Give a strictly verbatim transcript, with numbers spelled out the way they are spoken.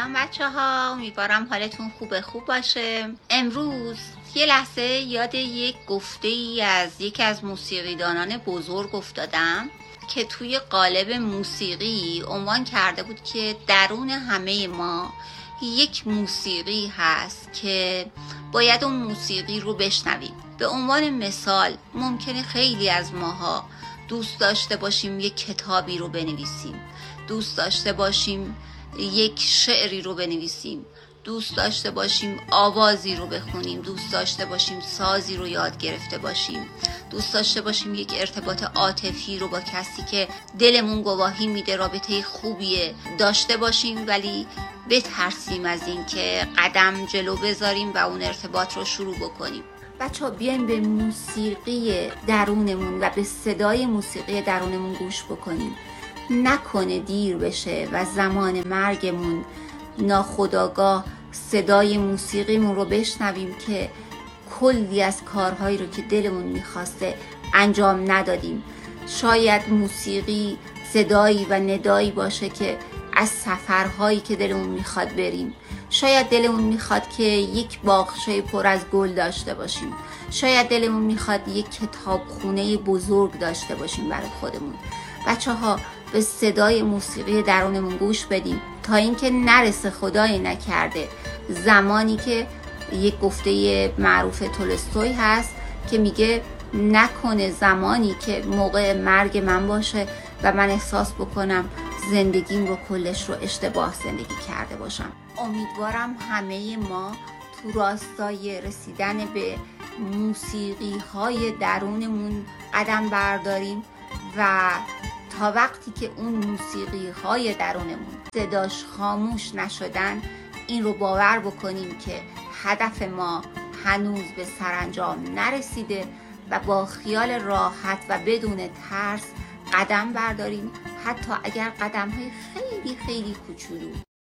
سلام بچه ها، امیدوارم حالتون خوبه خوب باشه. امروز یه لحظه یاد یک گفته ای از یکی از موسیقیدانان بزرگ افتادم که توی قالب موسیقی عنوان کرده بود که درون همه ما یک موسیقی هست که باید اون موسیقی رو بشنویم. به عنوان مثال ممکنه خیلی از ماها دوست داشته باشیم یک کتابی رو بنویسیم، دوست داشته باشیم یک شعری رو بنویسیم، دوست داشته باشیم آوازی رو بخونیم، دوست داشته باشیم سازی رو یاد گرفته باشیم، دوست داشته باشیم یک ارتباط عاطفی رو با کسی که دلمون گواهی میده رابطه خوبیه داشته باشیم، ولی بترسیم از این که قدم جلو بذاریم و اون ارتباط رو شروع بکنیم. بچه ها بیاین به موسیقی درونمون و به صدای موسیقی درونمون گوش بکنیم. نکنه دیر بشه و زمان مرگمون ناخودآگاه صدای موسیقیمون رو بشنویم که کلی از کارهایی رو که دلمون میخواسته انجام ندادیم. شاید موسیقی صدایی و ندایی باشه که از سفرهایی که دلمون میخواد بریم. شاید دلمون میخواد که یک باغچه پر از گل داشته باشیم. شاید دلمون میخواد یک کتابخونه بزرگ داشته باشیم برای خودمون. بچه ها به صدای موسیقی درونمون گوش بدیم تا اینکه نرسه خدای نکرده زمانی که یک گفته معروف تولستوی هست که میگه نکنه زمانی که موقع مرگ من باشه و من احساس بکنم زندگیم رو کلش رو اشتباه زندگی کرده باشم. امیدوارم همه ما تو راستای رسیدن به موسیقی های درونمون قدم برداریم و تا وقتی که اون موسیقی های درونمون صداش خاموش نشدن این رو باور بکنیم که هدف ما هنوز به سرانجام نرسیده و با خیال راحت و بدون ترس قدم برداریم، حتی اگر قدم های خیلی خیلی کوچولو.